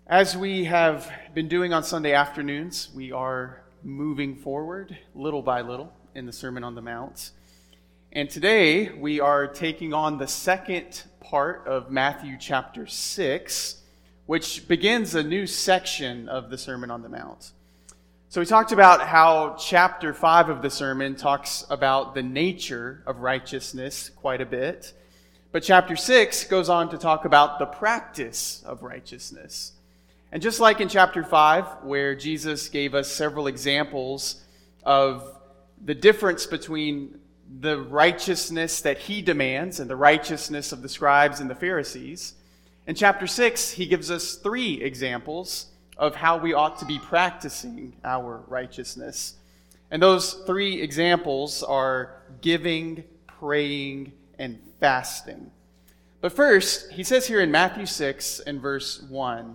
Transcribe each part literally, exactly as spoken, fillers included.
As we have been doing on Sunday afternoons, we are moving forward little by little in the Sermon on the Mount. And today we are taking on the second part of Matthew chapter six, which begins a new section of the Sermon on the Mount. So we talked about how chapter five of the sermon talks about the nature of righteousness quite a bit. But chapter six goes on to talk about the practice of righteousness. And just like in chapter five, where Jesus gave us several examples of the difference between the righteousness that he demands and the righteousness of the scribes and the Pharisees, in chapter six, he gives us three examples of how we ought to be practicing our righteousness. And those three examples are giving, praying, and fasting. But first, he says here in Matthew six and verse one,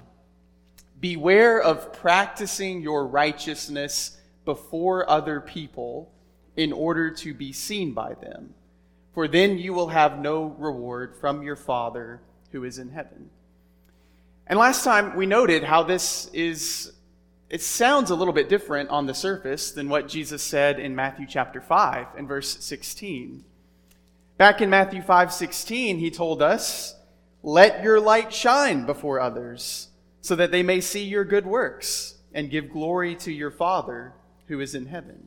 "Beware of practicing your righteousness before other people in order to be seen by them, for then you will have no reward from your Father who is in heaven." And last time we noted how this is, it sounds a little bit different on the surface than what Jesus said in Matthew chapter five and verse sixteen. Back in Matthew five sixteen, he told us, "Let your light shine before others, so that they may see your good works and give glory to your Father who is in heaven."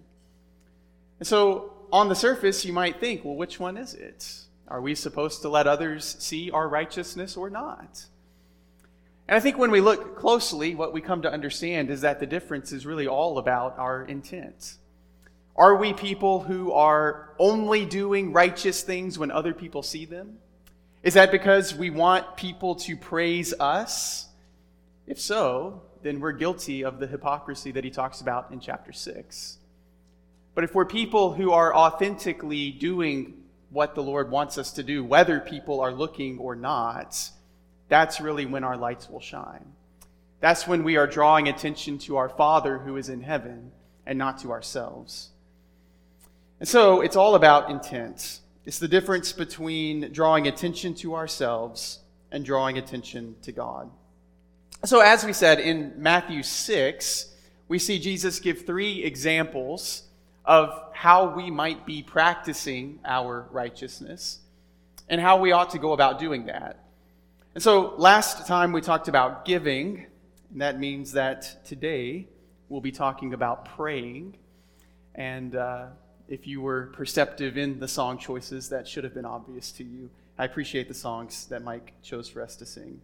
And so on the surface, you might think, well, which one is it? Are we supposed to let others see our righteousness or not? And I think when we look closely, what we come to understand is that the difference is really all about our intent. Are we people who are only doing righteous things when other people see them? Is that because we want people to praise us? If so, then we're guilty of the hypocrisy that he talks about in chapter six. But if we're people who are authentically doing what the Lord wants us to do, whether people are looking or not, that's really when our lights will shine. That's when we are drawing attention to our Father who is in heaven and not to ourselves. And so it's all about intent. It's the difference between drawing attention to ourselves and drawing attention to God. So as we said, in Matthew six, we see Jesus give three examples of how we might be practicing our righteousness and how we ought to go about doing that. And so last time we talked about giving, and that means that today we'll be talking about praying. And uh, if you were perceptive in the song choices, that should have been obvious to you. I appreciate the songs that Mike chose for us to sing.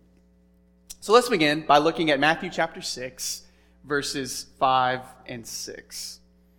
So let's begin by looking at Matthew chapter six, verses five and six.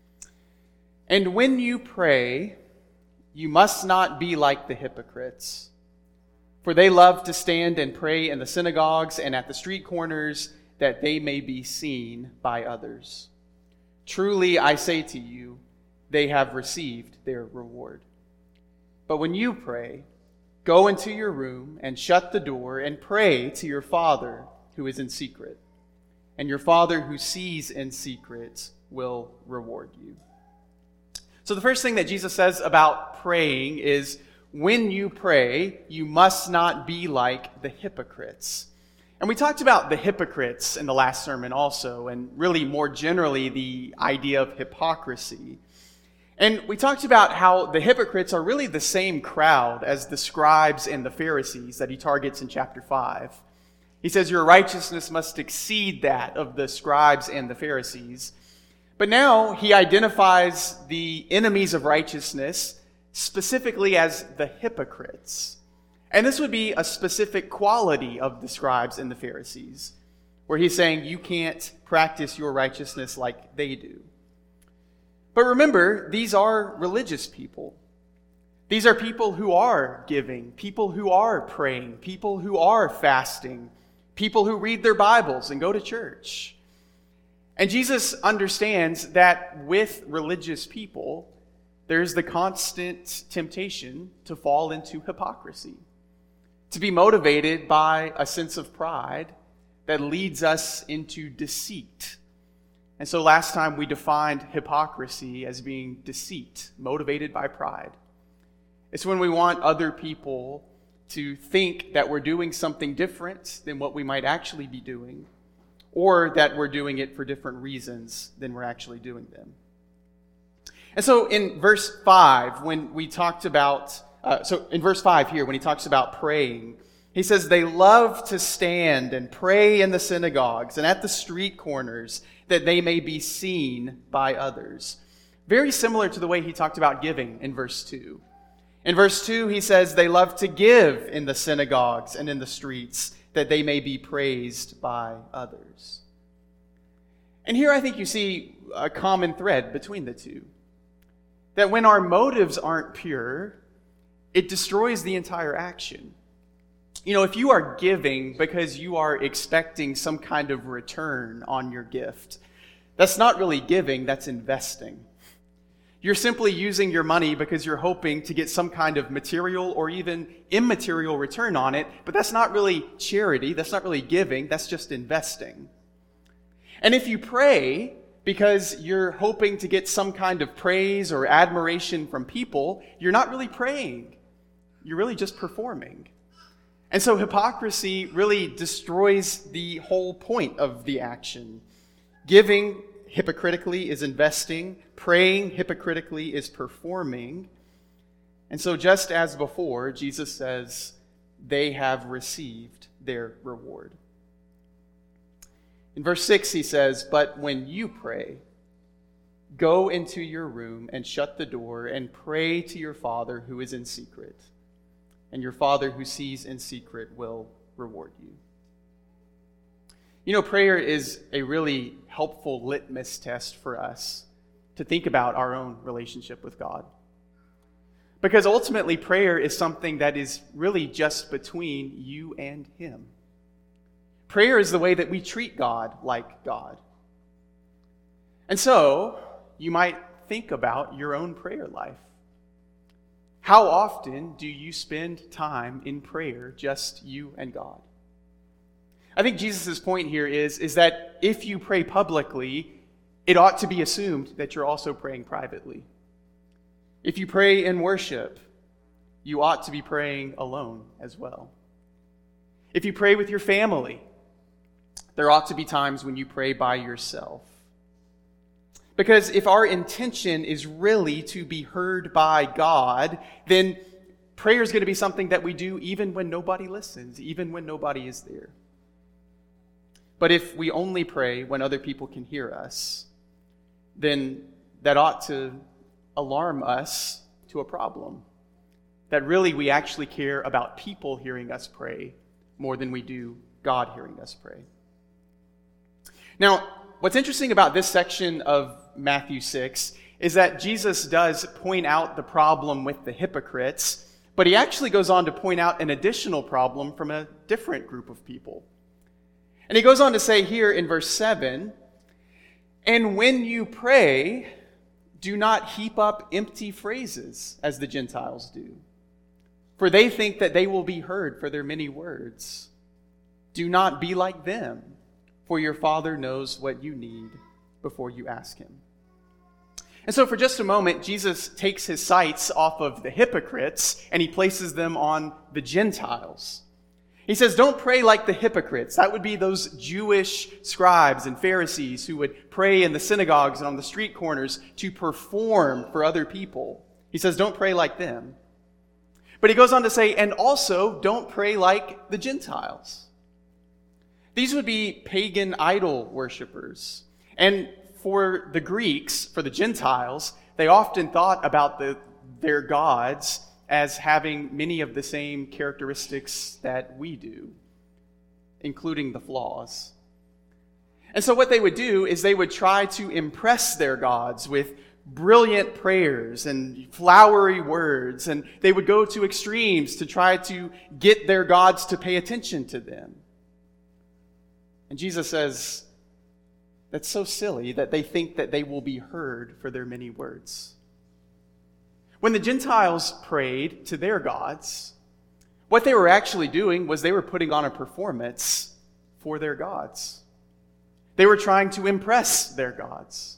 "And when you pray, you must not be like the hypocrites, for they love to stand and pray in the synagogues and at the street corners, that they may be seen by others. Truly, I say to you, they have received their reward. But when you pray, go into your room and shut the door and pray to your Father who is in secret, and your Father who sees in secret will reward you." So the first thing that Jesus says about praying is, when you pray, you must not be like the hypocrites. And we talked about the hypocrites in the last sermon also, and really more generally the idea of hypocrisy. And we talked about how the hypocrites are really the same crowd as the scribes and the Pharisees that he targets in chapter five. He says your righteousness must exceed that of the scribes and the Pharisees. But now he identifies the enemies of righteousness specifically as the hypocrites. And this would be a specific quality of the scribes and the Pharisees, where he's saying you can't practice your righteousness like they do. But remember, these are religious people. These are people who are giving, people who are praying, people who are fasting, people who read their Bibles and go to church. And Jesus understands that with religious people, there's the constant temptation to fall into hypocrisy, to be motivated by a sense of pride that leads us into deceit. And so last time we defined hypocrisy as being deceit, motivated by pride. It's when we want other people to think that we're doing something different than what we might actually be doing, or that we're doing it for different reasons than we're actually doing them. And so in verse five, when we talked about, uh, so in verse five here, when he talks about praying, he says they love to stand and pray in the synagogues and at the street corners that they may be seen by others. Very similar to the way he talked about giving in verse two. In verse two, he says they love to give in the synagogues and in the streets that they may be praised by others. And here I think you see a common thread between the two. That when our motives aren't pure, it destroys the entire action. You know, if you are giving because you are expecting some kind of return on your gift, that's not really giving, that's investing. You're simply using your money because you're hoping to get some kind of material or even immaterial return on it, but that's not really charity, that's not really giving, that's just investing. And if you pray because you're hoping to get some kind of praise or admiration from people, you're not really praying. You're really just performing. And so hypocrisy really destroys the whole point of the action. Giving hypocritically is investing. Praying hypocritically is performing. And so just as before, Jesus says, they have received their reward. In verse six, he says, but when you pray, go into your room and shut the door and pray to your Father who is in secret. And your Father who sees in secret will reward you. You know, prayer is a really helpful litmus test for us to think about our own relationship with God. Because ultimately, prayer is something that is really just between you and Him. Prayer is the way that we treat God like God. And so, you might think about your own prayer life. How often do you spend time in prayer, just you and God? I think Jesus' point here is, is that if you pray publicly, it ought to be assumed that you're also praying privately. If you pray in worship, you ought to be praying alone as well. If you pray with your family, there ought to be times when you pray by yourself. Because if our intention is really to be heard by God, then prayer is going to be something that we do even when nobody listens, even when nobody is there. But if we only pray when other people can hear us, then that ought to alarm us to a problem. That really we actually care about people hearing us pray more than we do God hearing us pray. Now, what's interesting about this section of Matthew six is that Jesus does point out the problem with the hypocrites, but he actually goes on to point out an additional problem from a different group of people. And he goes on to say here in verse seven, and when you pray, do not heap up empty phrases as the Gentiles do, for they think that they will be heard for their many words. Do not be like them, for your Father knows what you need before you ask Him. And so for just a moment, Jesus takes his sights off of the hypocrites and he places them on the Gentiles. He says, don't pray like the hypocrites. That would be those Jewish scribes and Pharisees who would pray in the synagogues and on the street corners to perform for other people. He says, don't pray like them. But he goes on to say, and also don't pray like the Gentiles. These would be pagan idol worshipers. And for the Greeks, for the Gentiles, they often thought about the, their gods as having many of the same characteristics that we do, including the flaws. And so what they would do is they would try to impress their gods with brilliant prayers and flowery words, and they would go to extremes to try to get their gods to pay attention to them. And Jesus says, that's so silly that they think that they will be heard for their many words. When the Gentiles prayed to their gods, what they were actually doing was they were putting on a performance for their gods. They were trying to impress their gods.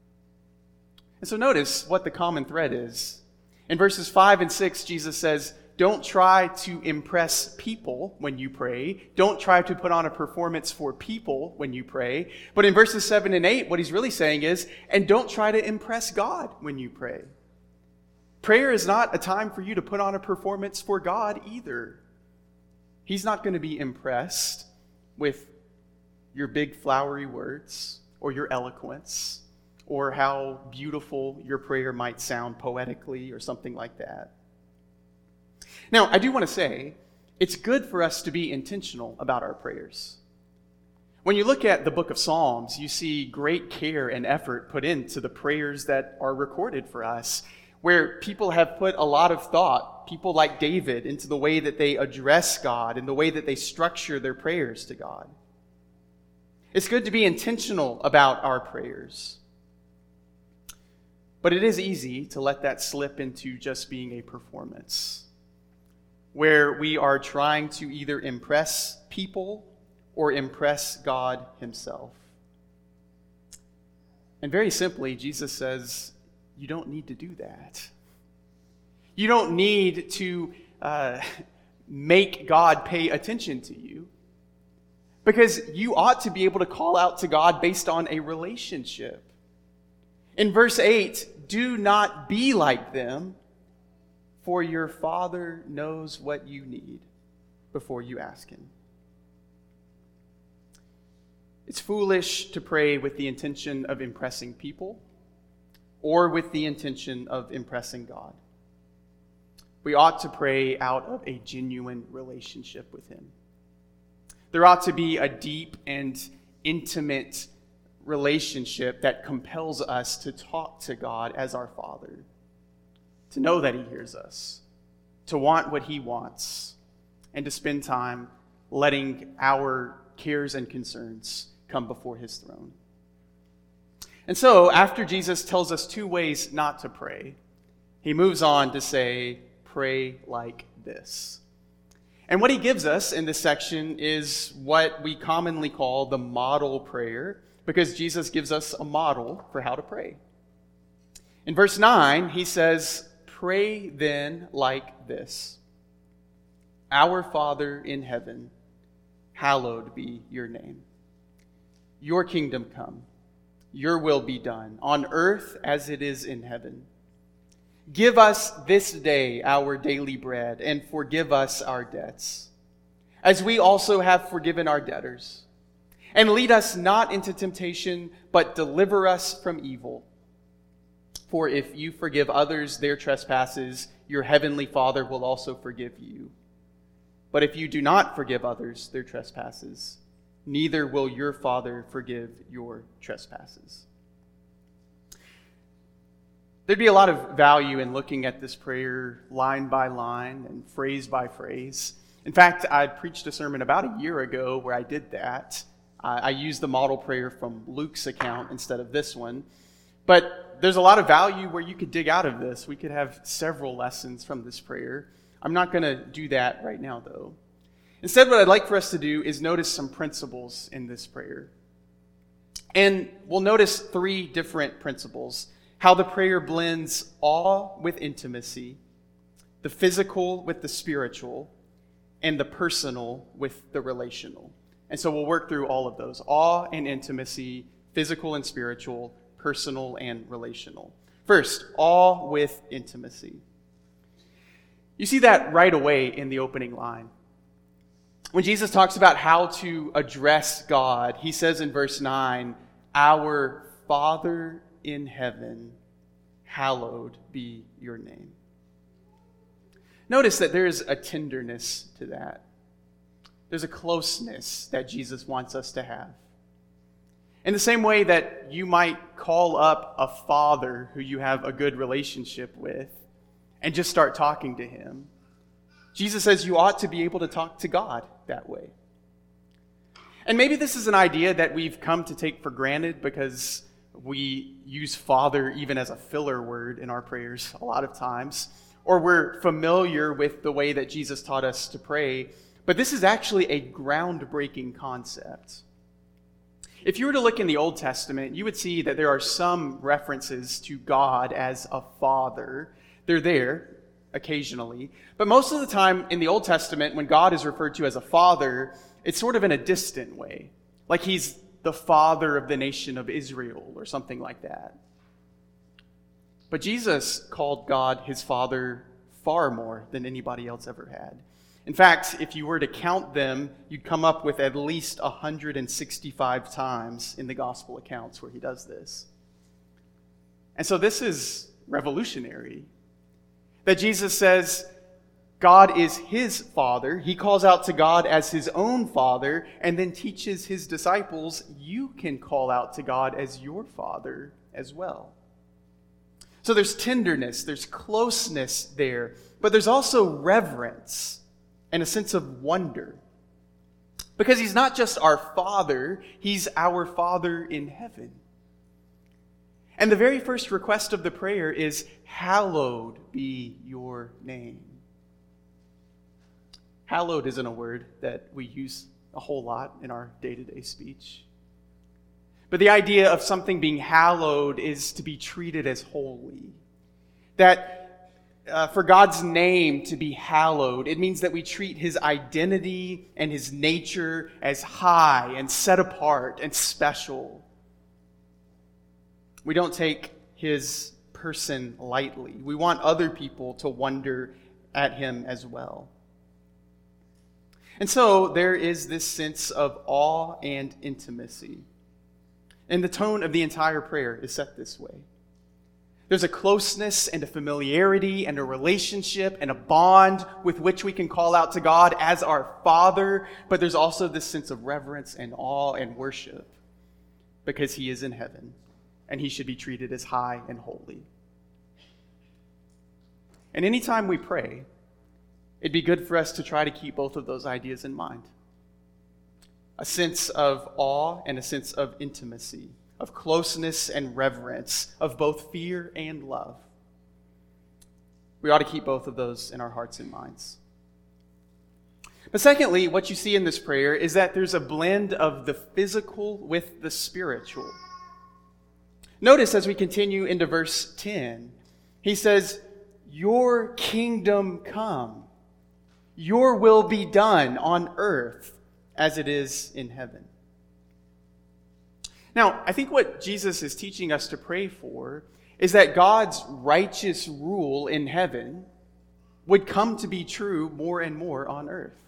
And so notice what the common thread is. In verses five and six, Jesus says, don't try to impress people when you pray. Don't try to put on a performance for people when you pray. But in verses seven and eight, what he's really saying is, and don't try to impress God when you pray. Prayer is not a time for you to put on a performance for God either. He's not going to be impressed with your big flowery words or your eloquence or how beautiful your prayer might sound poetically or something like that. Now, I do want to say, it's good for us to be intentional about our prayers. When you look at the book of Psalms, you see great care and effort put into the prayers that are recorded for us, where people have put a lot of thought, people like David, into the way that they address God and the way that they structure their prayers to God. It's good to be intentional about our prayers. But it is easy to let that slip into just being a performance, where we are trying to either impress people or impress God himself. And very simply, Jesus says, you don't need to do that. You don't need to uh, make God pay attention to you, because you ought to be able to call out to God based on a relationship. In verse eight, do not be like them, for your Father knows what you need before you ask him. It's foolish to pray with the intention of impressing people or with the intention of impressing God. We ought to pray out of a genuine relationship with him. There ought to be a deep and intimate relationship that compels us to talk to God as our Father, to know that he hears us, to want what he wants, and to spend time letting our cares and concerns come before his throne. And so, after Jesus tells us two ways not to pray, he moves on to say, pray like this. And what he gives us in this section is what we commonly call the model prayer, because Jesus gives us a model for how to pray. In verse nine, he says, pray then like this. Our Father in heaven, hallowed be your name. Your kingdom come. Your will be done on earth as it is in heaven. Give us this day our daily bread, and forgive us our debts, as we also have forgiven our debtors. And lead us not into temptation, but deliver us from evil. For if you forgive others their trespasses, your heavenly Father will also forgive you. But if you do not forgive others their trespasses, neither will your Father forgive your trespasses. There'd be a lot of value in looking at this prayer line by line and phrase by phrase. In fact, I preached a sermon about a year ago where I did that. I used the model prayer from Luke's account instead of this one. But there's a lot of value where you could dig out of this. We could have several lessons from this prayer. I'm not going to do that right now, though. Instead, what I'd like for us to do is notice some principles in this prayer. And we'll notice three different principles. How the prayer blends awe with intimacy, the physical with the spiritual, and the personal with the relational. And so we'll work through all of those. Awe and intimacy, physical and spiritual, personal and relational. First, awe with intimacy. You see that right away in the opening line. When Jesus talks about how to address God, he says in verse nine, our Father in heaven, hallowed be your name. Notice that there is a tenderness to that. There's a closeness that Jesus wants us to have. In the same way that you might call up a father who you have a good relationship with and just start talking to him, Jesus says you ought to be able to talk to God that way. And maybe this is an idea that we've come to take for granted because we use Father even as a filler word in our prayers a lot of times, or we're familiar with the way that Jesus taught us to pray. But this is actually a groundbreaking concept. If you were to look in the Old Testament, you would see that there are some references to God as a father. They're there, occasionally. But most of the time in the Old Testament, when God is referred to as a father, it's sort of in a distant way. Like he's the father of the nation of Israel or something like that. But Jesus called God his father far more than anybody else ever had. In fact, if you were to count them, you'd come up with at least one hundred sixty-five times in the gospel accounts where he does this. And so this is revolutionary. That Jesus says God is his father. He calls out to God as his own father and then teaches his disciples, you can call out to God as your father as well. So there's tenderness, there's closeness there, but there's also reverence and a sense of wonder. Because he's not just our Father, he's our Father in heaven. And the very first request of the prayer is, hallowed be your name. Hallowed isn't a word that we use a whole lot in our day-to-day speech. But the idea of something being hallowed is to be treated as holy. That Uh, for God's name to be hallowed, it means that we treat his identity and his nature as high and set apart and special. We don't take his person lightly. We want other people to wonder at him as well. And so there is this sense of awe and intimacy. And the tone of the entire prayer is set this way. There's a closeness and a familiarity and a relationship and a bond with which we can call out to God as our Father, but there's also this sense of reverence and awe and worship because he is in heaven and he should be treated as high and holy. And anytime we pray, it'd be good for us to try to keep both of those ideas in mind. A sense of awe and a sense of intimacy, of closeness and reverence, of both fear and love. We ought to keep both of those in our hearts and minds. But secondly, what you see in this prayer is that there's a blend of the physical with the spiritual. Notice as we continue into verse ten, he says, your kingdom come, your will be done on earth as it is in heaven. Now, I think what Jesus is teaching us to pray for is that God's righteous rule in heaven would come to be true more and more on earth.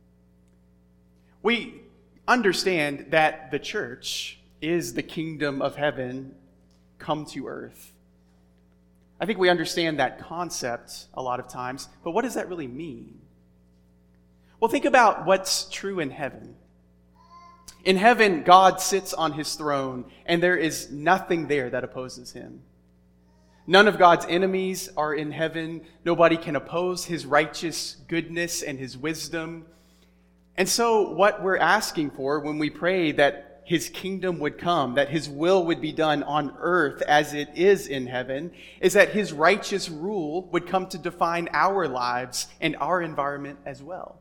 We understand that the church is the kingdom of heaven come to earth. I think we understand that concept a lot of times, but what does that really mean? Well, think about what's true in heaven. In heaven, God sits on his throne, and there is nothing there that opposes him. None of God's enemies are in heaven. Nobody can oppose his righteous goodness and his wisdom. And so what we're asking for when we pray that his kingdom would come, that his will would be done on earth as it is in heaven, is that his righteous rule would come to define our lives and our environment as well.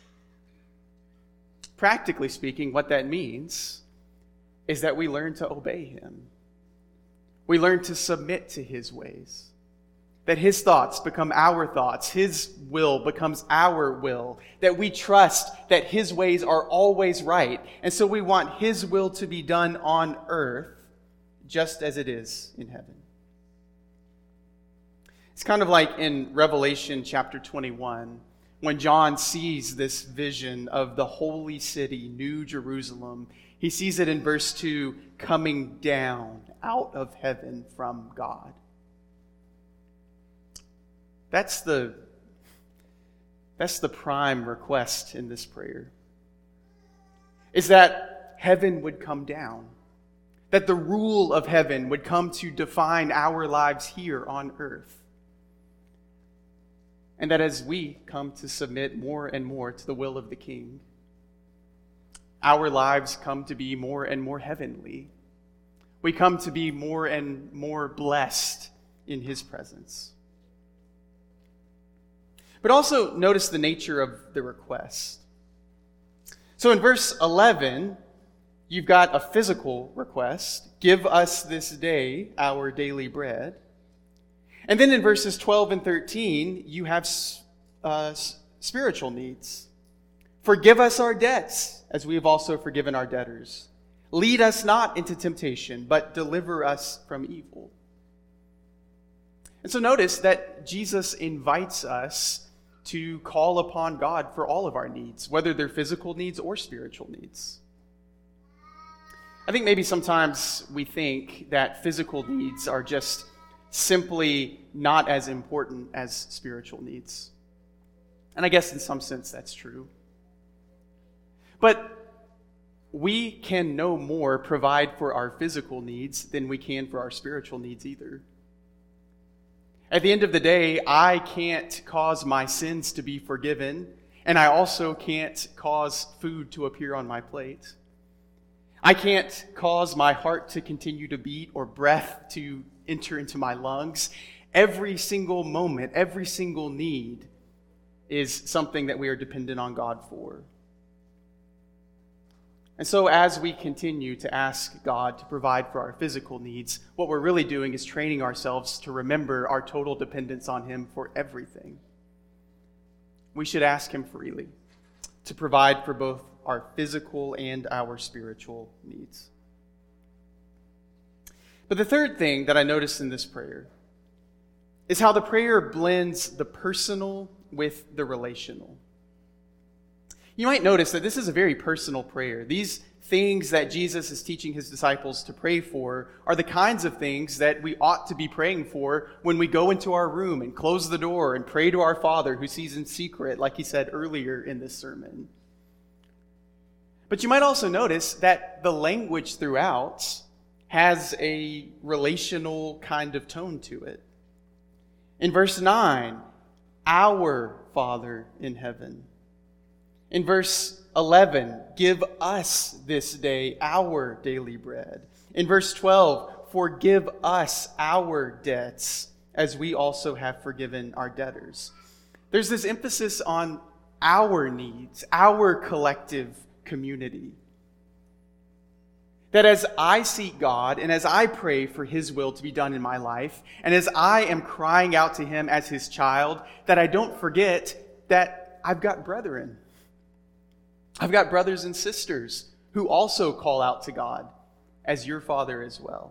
Practically speaking, what that means is that we learn to obey him. We learn to submit to his ways. That his thoughts become our thoughts. His will becomes our will. That we trust that his ways are always right. And so we want his will to be done on earth just as it is in heaven. It's kind of like in Revelation chapter twenty-one, when John sees this vision of the holy city, New Jerusalem. He sees it in verse two, coming down out of heaven from God. That's the, that's the prime request in this prayer. Is that heaven would come down. That the rule of heaven would come to define our lives here on earth. And that as we come to submit more and more to the will of the King, our lives come to be more and more heavenly. We come to be more and more blessed in his presence. But also notice the nature of the request. So in verse eleven, you've got a physical request. Give us this day our daily bread. And then in verses twelve and thirteen, you have uh, spiritual needs. Forgive us our debts, as we have also forgiven our debtors. Lead us not into temptation, but deliver us from evil. And so notice that Jesus invites us to call upon God for all of our needs, whether they're physical needs or spiritual needs. I think maybe sometimes we think that physical needs are just simply not as important as spiritual needs. And I guess in some sense that's true. But we can no more provide for our physical needs than we can for our spiritual needs either. At the end of the day, I can't cause my sins to be forgiven, and I also can't cause food to appear on my plate. I can't cause my heart to continue to beat or breath to enter into my lungs. Every single moment, every single need is something that we are dependent on God for. And so as we continue to ask God to provide for our physical needs, what we're really doing is training ourselves to remember our total dependence on Him for everything. We should ask Him freely to provide for both our physical and our spiritual needs. But the third thing that I noticed in this prayer is how the prayer blends the personal with the relational. You might notice that this is a very personal prayer. These things that Jesus is teaching His disciples to pray for are the kinds of things that we ought to be praying for when we go into our room and close the door and pray to our Father who sees in secret, like He said earlier in this sermon. But you might also notice that the language throughout has a relational kind of tone to it. In verse nine, our Father in heaven. In verse eleven, give us this day our daily bread. In verse twelve, forgive us our debts as we also have forgiven our debtors. There's this emphasis on our needs, our collective community. That as I seek God and as I pray for His will to be done in my life, and as I am crying out to Him as His child, that I don't forget that I've got brethren. I've got brothers and sisters who also call out to God as your Father as well.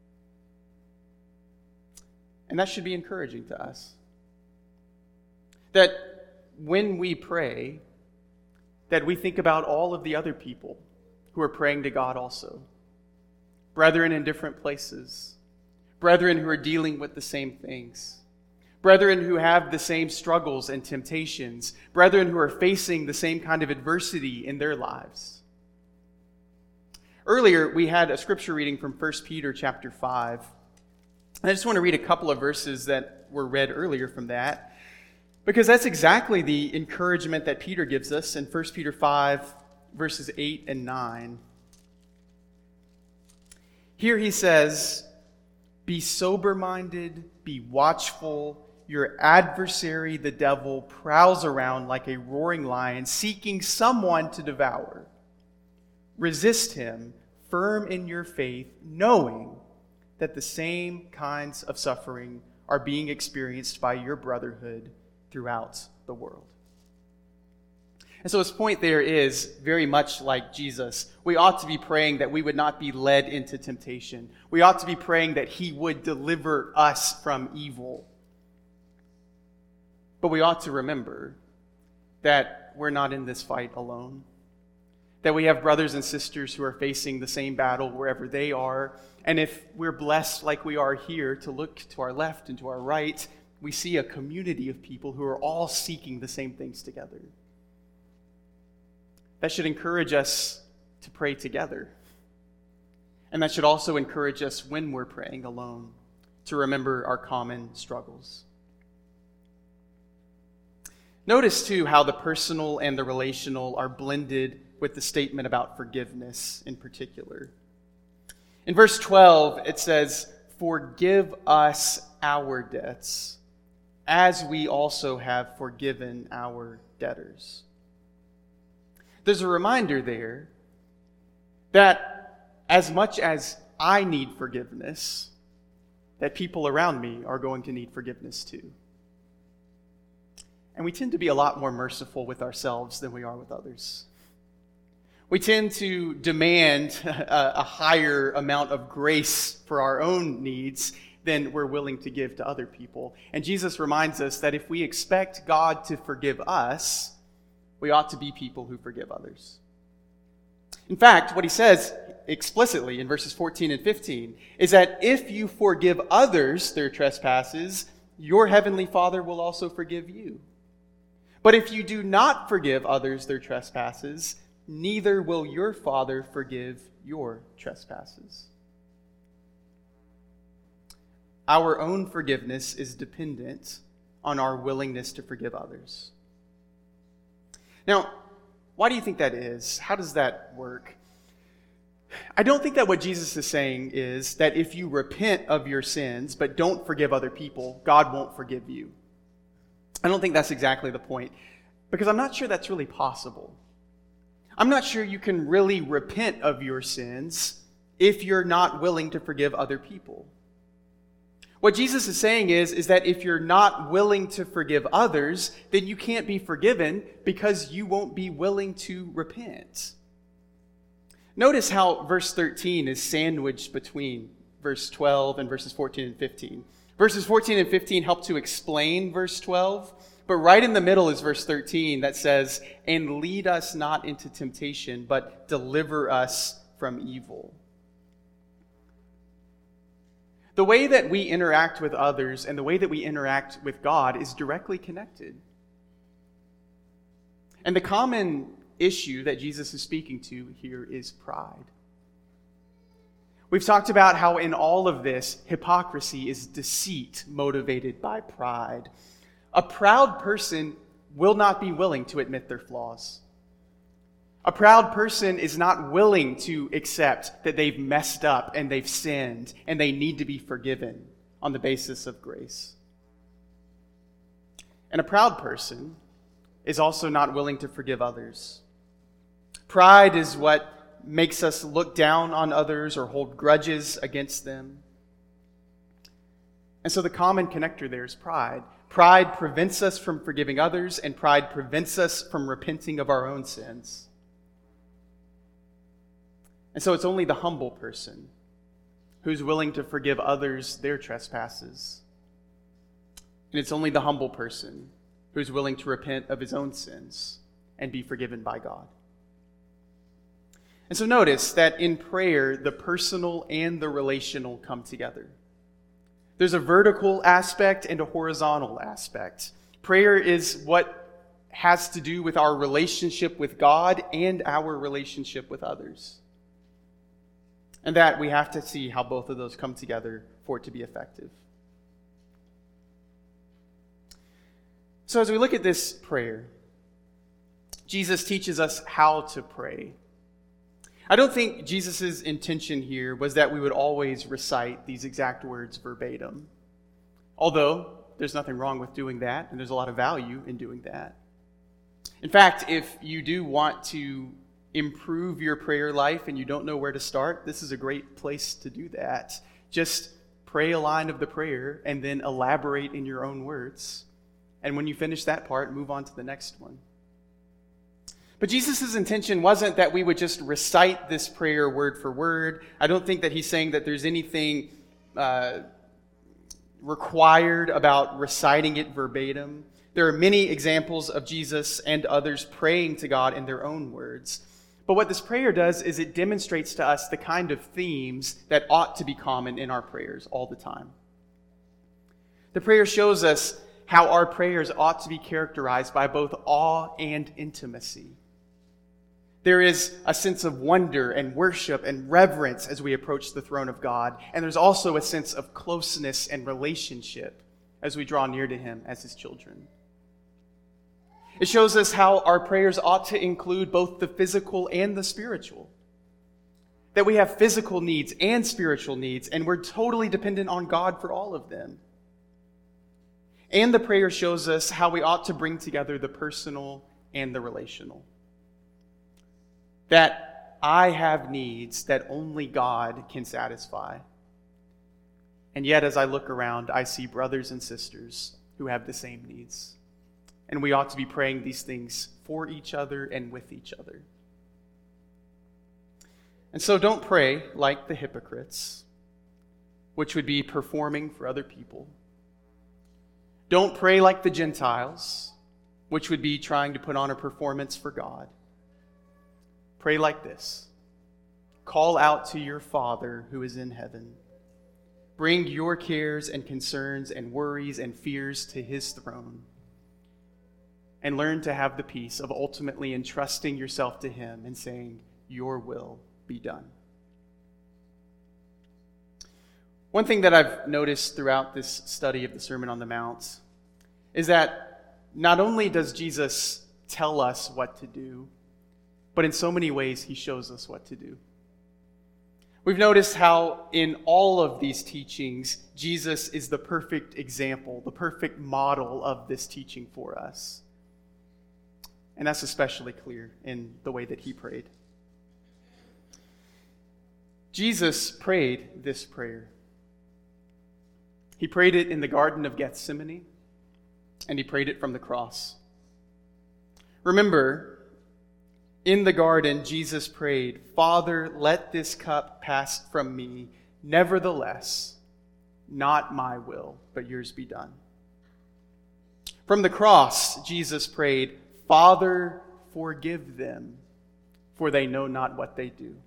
And that should be encouraging to us. That when we pray, that we think about all of the other people who are praying to God also. Brethren in different places. Brethren who are dealing with the same things. Brethren who have the same struggles and temptations. Brethren who are facing the same kind of adversity in their lives. Earlier, we had a scripture reading from First Peter chapter five. And I just want to read a couple of verses that were read earlier from that, because that's exactly the encouragement that Peter gives us in First Peter five, verses eight and nine. Here he says, "Be sober-minded, be watchful. Your adversary, the devil, prowls around like a roaring lion, seeking someone to devour. Resist him, firm in your faith, knowing that the same kinds of suffering are being experienced by your brotherhood throughout the world." And so his point there is very much like Jesus. We ought to be praying that we would not be led into temptation. We ought to be praying that He would deliver us from evil. But we ought to remember that we're not in this fight alone. That we have brothers and sisters who are facing the same battle wherever they are. And if we're blessed like we are here to look to our left and to our right, we see a community of people who are all seeking the same things together. That should encourage us to pray together. And that should also encourage us when we're praying alone to remember our common struggles. Notice, too, how the personal and the relational are blended with the statement about forgiveness in particular. In verse twelve, it says, "Forgive us our debts, as we also have forgiven our debtors." There's a reminder there that as much as I need forgiveness, that people around me are going to need forgiveness too. And we tend to be a lot more merciful with ourselves than we are with others. We tend to demand a, a higher amount of grace for our own needs than we're willing to give to other people. And Jesus reminds us that if we expect God to forgive us, we ought to be people who forgive others. In fact, what he says explicitly in verses fourteen and fifteen is that if you forgive others their trespasses, your heavenly Father will also forgive you. But if you do not forgive others their trespasses, neither will your Father forgive your trespasses. Our own forgiveness is dependent on our willingness to forgive others. Now, why do you think that is? How does that work? I don't think that what Jesus is saying is that if you repent of your sins but don't forgive other people, God won't forgive you. I don't think that's exactly the point, because I'm not sure that's really possible. I'm not sure you can really repent of your sins if you're not willing to forgive other people. What Jesus is saying is, is that if you're not willing to forgive others, then you can't be forgiven because you won't be willing to repent. Notice how verse thirteen is sandwiched between verse twelve and verses fourteen and fifteen. Verses fourteen and fifteen help to explain verse twelve, but right in the middle is verse thirteen that says, "And lead us not into temptation, but deliver us from evil." The way that we interact with others and the way that we interact with God is directly connected. And the common issue that Jesus is speaking to here is pride. We've talked about how in all of this, hypocrisy is deceit motivated by pride. A proud person will not be willing to admit their flaws. A proud person is not willing to accept that they've messed up and they've sinned and they need to be forgiven on the basis of grace. And a proud person is also not willing to forgive others. Pride is what makes us look down on others or hold grudges against them. And so the common connector there is pride. Pride prevents us from forgiving others, and pride prevents us from repenting of our own sins. And so it's only the humble person who's willing to forgive others their trespasses. And it's only the humble person who's willing to repent of his own sins and be forgiven by God. And so notice that in prayer, the personal and the relational come together. There's a vertical aspect and a horizontal aspect. Prayer is what has to do with our relationship with God and our relationship with others. And that we have to see how both of those come together for it to be effective. So as we look at this prayer, Jesus teaches us how to pray. I don't think Jesus' intention here was that we would always recite these exact words verbatim. Although there's nothing wrong with doing that, and there's a lot of value in doing that. In fact, if you do want to improve your prayer life and you don't know where to start, this is a great place to do that. Just pray a line of the prayer and then elaborate in your own words. And when you finish that part, move on to the next one. But Jesus' intention wasn't that we would just recite this prayer word for word. I don't think that he's saying that there's anything uh, required about reciting it verbatim. There are many examples of Jesus and others praying to God in their own words. But what this prayer does is it demonstrates to us the kind of themes that ought to be common in our prayers all the time. The prayer shows us how our prayers ought to be characterized by both awe and intimacy. There is a sense of wonder and worship and reverence as we approach the throne of God. And there's also a sense of closeness and relationship as we draw near to Him as His children. It shows us how our prayers ought to include both the physical and the spiritual. That we have physical needs and spiritual needs, and we're totally dependent on God for all of them. And the prayer shows us how we ought to bring together the personal and the relational. That I have needs that only God can satisfy. And yet, as I look around, I see brothers and sisters who have the same needs. And we ought to be praying these things for each other and with each other. And so don't pray like the hypocrites, which would be performing for other people. Don't pray like the Gentiles, which would be trying to put on a performance for God. Pray like this. Call out to your Father who is in heaven. Bring your cares and concerns and worries and fears to his throne. And learn to have the peace of ultimately entrusting yourself to him and saying, your will be done. One thing that I've noticed throughout this study of the Sermon on the Mount is that not only does Jesus tell us what to do, but in so many ways he shows us what to do. We've noticed how in all of these teachings, Jesus is the perfect example, the perfect model of this teaching for us. And that's especially clear in the way that he prayed. Jesus prayed this prayer. He prayed it in the Garden of Gethsemane, and he prayed it from the cross. Remember, in the garden, Jesus prayed, Father, let this cup pass from me. Nevertheless, not my will, but yours be done. From the cross, Jesus prayed, Father, forgive them, for they know not what they do.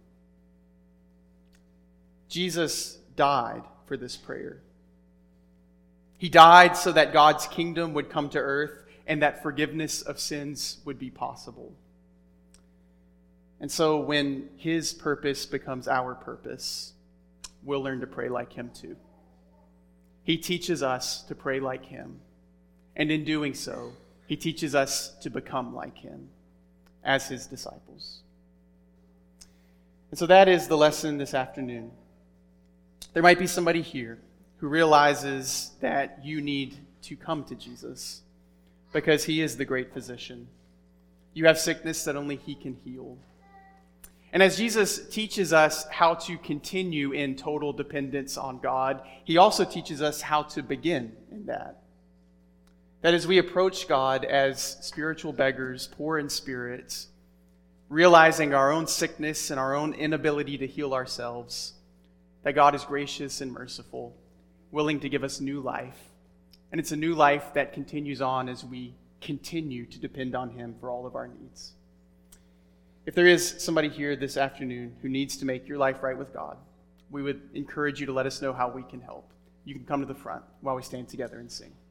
Jesus died for this prayer. He died so that God's kingdom would come to earth and that forgiveness of sins would be possible. And so when his purpose becomes our purpose, we'll learn to pray like him too. He teaches us to pray like him. And in doing so, he teaches us to become like him as his disciples. And so that is the lesson this afternoon. There might be somebody here who realizes that you need to come to Jesus because he is the great physician. You have sickness that only he can heal. And as Jesus teaches us how to continue in total dependence on God, he also teaches us how to begin in that. That as we approach God as spiritual beggars, poor in spirit, realizing our own sickness and our own inability to heal ourselves, that God is gracious and merciful, willing to give us new life. And it's a new life that continues on as we continue to depend on him for all of our needs. If there is somebody here this afternoon who needs to make your life right with God, we would encourage you to let us know how we can help. You can come to the front while we stand together and sing.